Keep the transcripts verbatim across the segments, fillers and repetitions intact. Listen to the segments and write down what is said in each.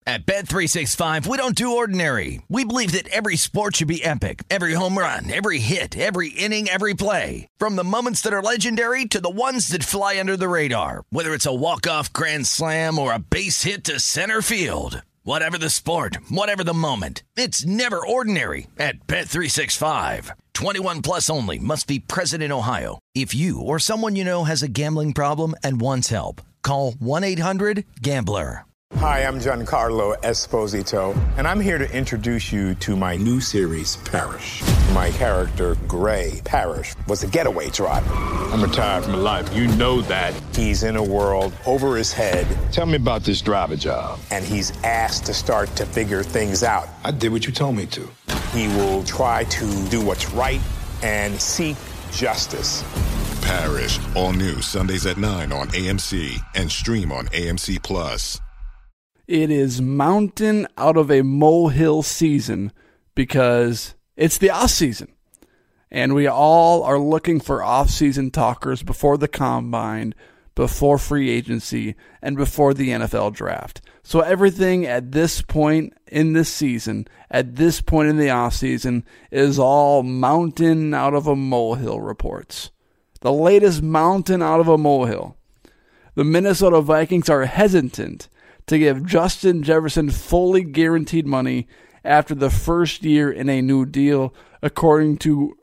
At Bet three sixty-five, we don't do ordinary. We believe that every sport should be epic. Every home run, every hit, every inning, every play. From the moments that are legendary to the ones that fly under the radar. Whether it's a walk-off grand slam or a base hit to center field. Whatever the sport, whatever the moment. It's never ordinary at Bet three sixty-five. twenty-one plus only. Must be present in Ohio. If you or someone you know has a gambling problem and wants help, call one eight hundred gambler. Hi, I'm Giancarlo Esposito, and I'm here to introduce you to my new series, Parrish. My character, Gray Parrish, was a getaway driver. I'm retired from life. You know that. He's in a world over his head. Tell me about this driver job. And he's asked to start to figure things out. I did what you told me to. He will try to do what's right and seek justice. Parrish, all new Sundays at nine on A M C and stream on A M C Plus. It is mountain out of a molehill season because it's the off season. And we all are looking for off-season talkers before the combine, before free agency, and before the N F L draft. So everything at this point in this season, at this point in the offseason, is all mountain out of a molehill reports. The latest mountain out of a molehill. The Minnesota Vikings are hesitant to give Justin Jefferson fully guaranteed money after the first year in a new deal, according to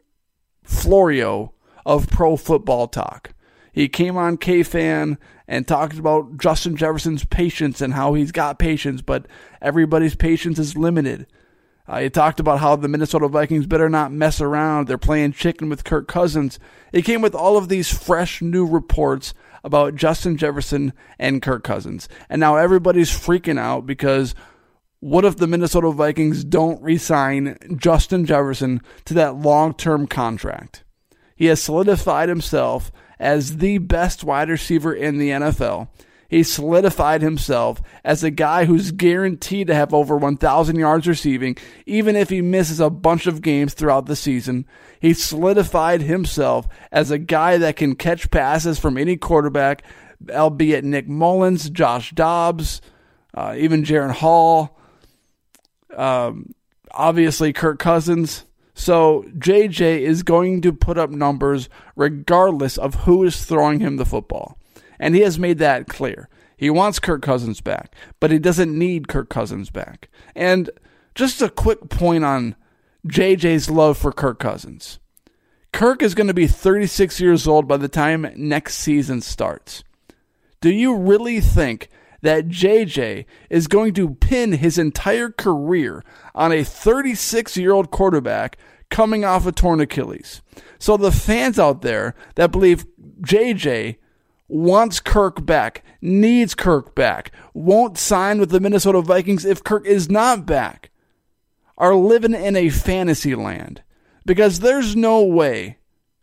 Florio of Pro Football Talk. He came on K-Fan and talked about Justin Jefferson's patience and how he's got patience, but everybody's patience is limited. Uh, he talked about how the Minnesota Vikings better not mess around. They're playing chicken with Kirk Cousins. He came with all of these fresh new reports about Justin Jefferson and Kirk Cousins. And now everybody's freaking out because what if the Minnesota Vikings don't re-sign Justin Jefferson to that long-term contract? He has solidified himself as the best wide receiver in the N F L. He solidified himself as a guy who's guaranteed to have over one thousand yards receiving, even if he misses a bunch of games throughout the season. He solidified himself as a guy that can catch passes from any quarterback, albeit Nick Mullins, Josh Dobbs, uh, even Jaren Hall, um, obviously Kirk Cousins. So J J is going to put up numbers regardless of who is throwing him the football. And he has made that clear. He wants Kirk Cousins back, but he doesn't need Kirk Cousins back. And just a quick point on J J's love for Kirk Cousins. Kirk is going to be thirty-six years old by the time next season starts. Do you really think that J J is going to pin his entire career on a thirty-six-year-old quarterback coming off a torn Achilles? So the fans out there that believe J J wants Kirk back, needs Kirk back, won't sign with the Minnesota Vikings if Kirk is not back, are living in a fantasy land. Because there's no way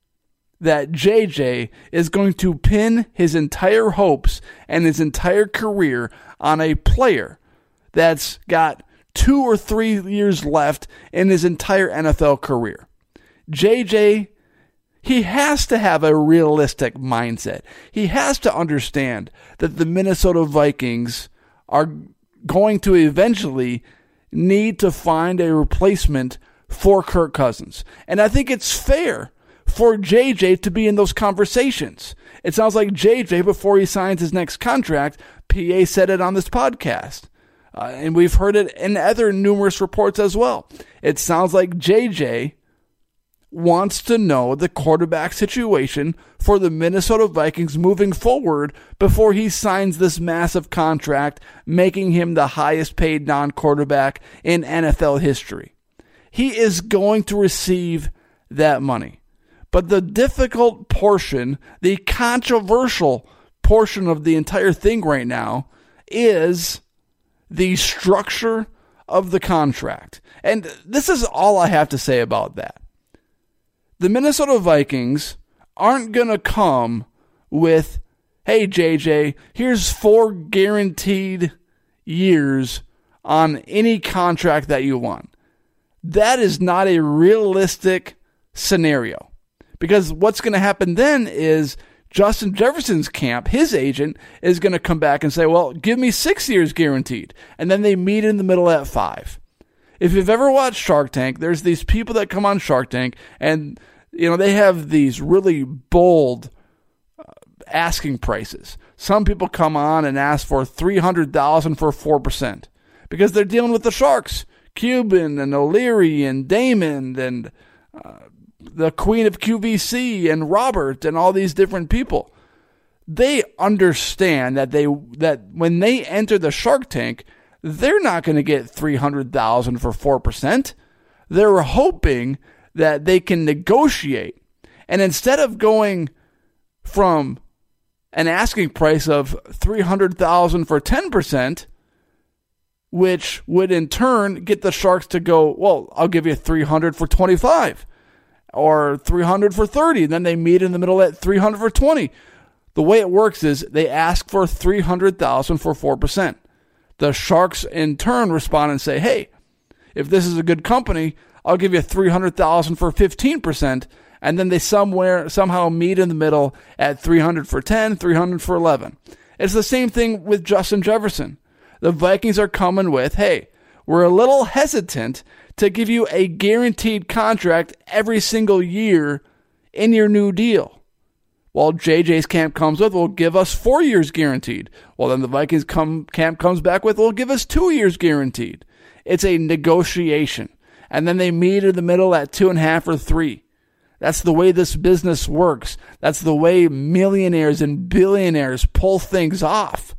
that J J is going to pin his entire hopes and his entire career on a player that's got two or three years left in his entire N F L career. J J, he has to have a realistic mindset. He has to understand that the Minnesota Vikings are going to eventually need to find a replacement for Kirk Cousins. And I think it's fair for J J to be in those conversations. It sounds like J J, before he signs his next contract, P A said it on this podcast. Uh, and we've heard it in other numerous reports as well. It sounds like J J wants to know the quarterback situation for the Minnesota Vikings moving forward before he signs this massive contract, making him the highest paid non-quarterback in N F L history. He is going to receive that money. But the difficult portion, the controversial portion of the entire thing right now is the structure of the contract. And this is all I have to say about that. The Minnesota Vikings aren't going to come with, hey, J J, here's four guaranteed years on any contract that you want. That is not a realistic scenario. Because what's going to happen then is Justin Jefferson's camp, his agent, is going to come back and say, well, give me six years guaranteed. And then they meet in the middle at five. If you've ever watched Shark Tank, there's these people that come on Shark Tank and, you know, they have these really bold uh, asking prices. Some people come on and ask for three hundred thousand dollars for four percent because they're dealing with the Sharks. Cuban and O'Leary and Damon and uh, the Queen of Q V C and Robert and all these different people. They understand that they that when they enter the Shark Tank, they're not going to get three hundred thousand dollars for four percent. They're hoping that they can negotiate. And instead of going from an asking price of three hundred thousand dollars for ten percent, which would in turn get the Sharks to go, well, I'll give you three hundred for twenty-five. Or three hundred for thirty, and then they meet in the middle at three hundred for twenty. The way it works is they ask for three hundred thousand dollars for four percent. The Sharks in turn respond and say, hey, if this is a good company, I'll give you three hundred thousand dollars for fifteen percent, and then they somewhere somehow meet in the middle at three hundred for ten, three hundred for eleven. It's the same thing with Justin Jefferson. The Vikings are coming with, hey, we're a little hesitant to give you a guaranteed contract every single year in your new deal. Well, J J's camp comes with, will give us four years guaranteed. Well, then the Vikings come, camp comes back with, will give us two years guaranteed. It's a negotiation. And then they meet in the middle at two and a half or three. That's the way this business works. That's the way millionaires and billionaires pull things off.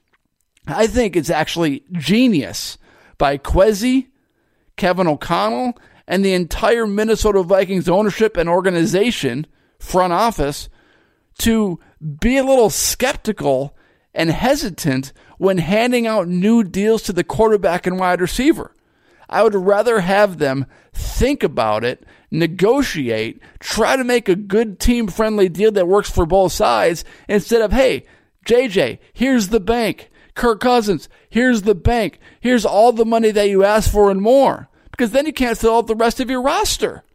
I think it's actually genius by Kwesi, Kevin O'Connell, and the entire Minnesota Vikings ownership and organization, front office, to be a little skeptical and hesitant when handing out new deals to the quarterback and wide receiver. I would rather have them think about it, negotiate, try to make a good team-friendly deal that works for both sides, instead of, hey, J J, here's the bank. Kirk Cousins, here's the bank. Here's all the money that you asked for and more. Because then you can't fill out the rest of your roster.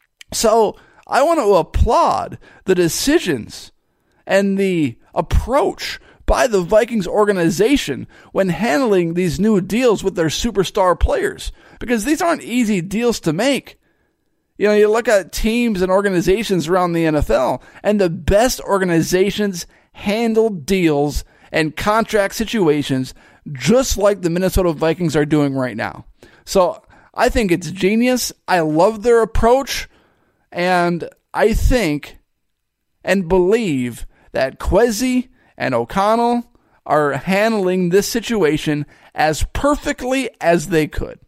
So I want to applaud the decisions and the approach by the Vikings organization when handling these new deals with their superstar players. Because these aren't easy deals to make. You know, you look at teams and organizations around the N F L, and the best organizations handle deals and contract situations just like the Minnesota Vikings are doing right now. So I think it's genius. I love their approach. And I think and believe that Kwesi and O'Connell are handling this situation as perfectly as they could.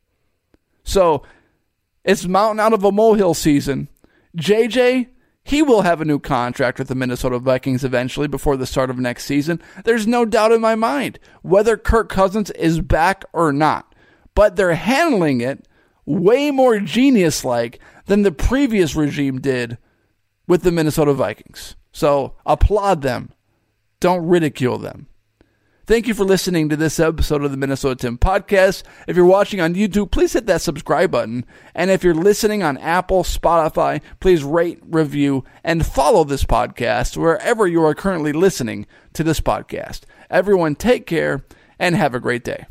So it's mountain out of a molehill season. J J, he will have a new contract with the Minnesota Vikings eventually before the start of next season. There's no doubt in my mind whether Kirk Cousins is back or not. But they're handling it way more genius-like than the previous regime did with the Minnesota Vikings. So applaud them. Don't ridicule them. Thank you for listening to this episode of the Minnesota Tim Podcast. If you're watching on YouTube, please hit that subscribe button. And if you're listening on Apple, Spotify, please rate, review, and follow this podcast wherever you are currently listening to this podcast. Everyone take care and have a great day.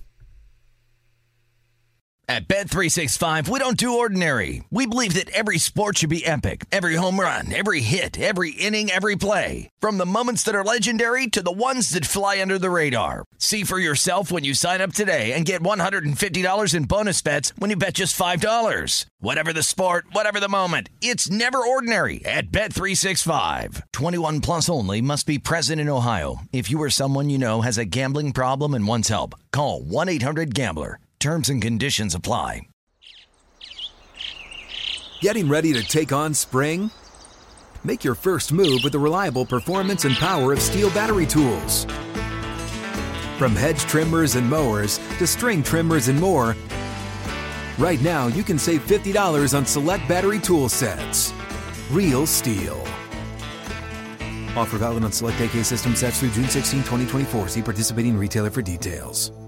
At Bet three sixty-five, we don't do ordinary. We believe that every sport should be epic. Every home run, every hit, every inning, every play. From the moments that are legendary to the ones that fly under the radar. See for yourself when you sign up today and get one hundred fifty dollars in bonus bets when you bet just five dollars. Whatever the sport, whatever the moment, it's never ordinary at Bet three sixty-five. twenty-one plus only. Must be present in Ohio. If you or someone you know has a gambling problem and wants help, call one eight hundred gambler. Terms and conditions apply. Getting ready to take on spring? Make your first move with the reliable performance and power of Steel battery tools. From hedge trimmers and mowers to string trimmers and more, right now you can save fifty dollars on select battery tool sets. Real Steel. Offer valid on select A K system sets through June sixteenth, twenty twenty-four. See participating retailer for details.